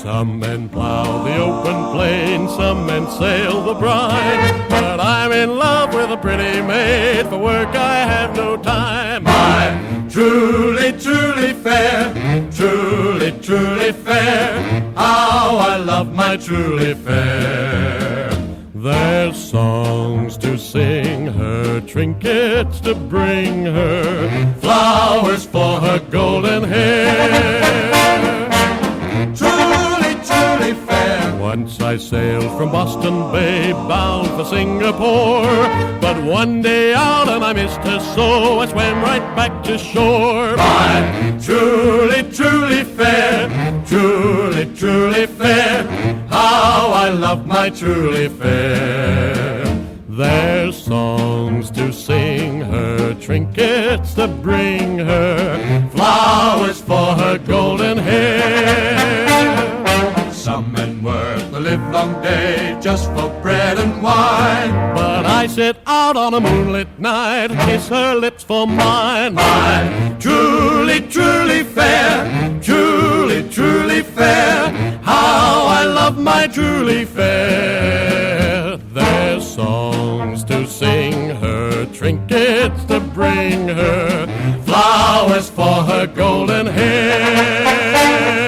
Some men plow the open plain, some men sail the brine, but I'm in love with a pretty maid, for work I have no time. I'm truly, truly fair, truly, truly fair, how I love my truly fair. There's songs to sing her, trinkets to bring her, flowers for her golden hair. Truly, truly fair. Once I sailed from Boston Bay, bound for Singapore, but one day out and I missed her so I swam right back to shore. I'm truly, truly fair, truly, truly fair, how I love my truly fair. There's songs to sing her, trinkets to bring her, flowers for her golden hair. Some men work the livelong day just for bread and wine, but I sit out on a moonlit night and kiss her lips for mine. I'm truly, truly fair, truly, truly fair, how I love my truly fair. There's songs to sing her, trinkets to bring her, flowers for her golden hair.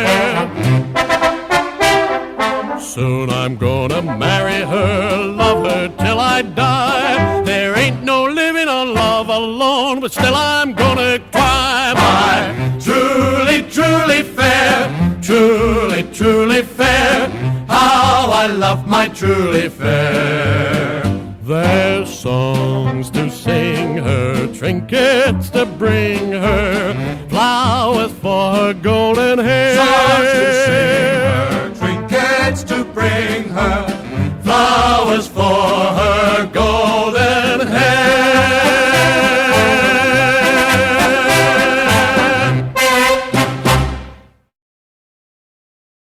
Soon I'm gonna marry her, love her till I die. There ain't no living on love alone, but still I'm gonna cry. I'm truly, truly fair, truly, truly fair, how I love my truly fair. There's songs to sing her, trinkets to bring her, flowers for her golden hair.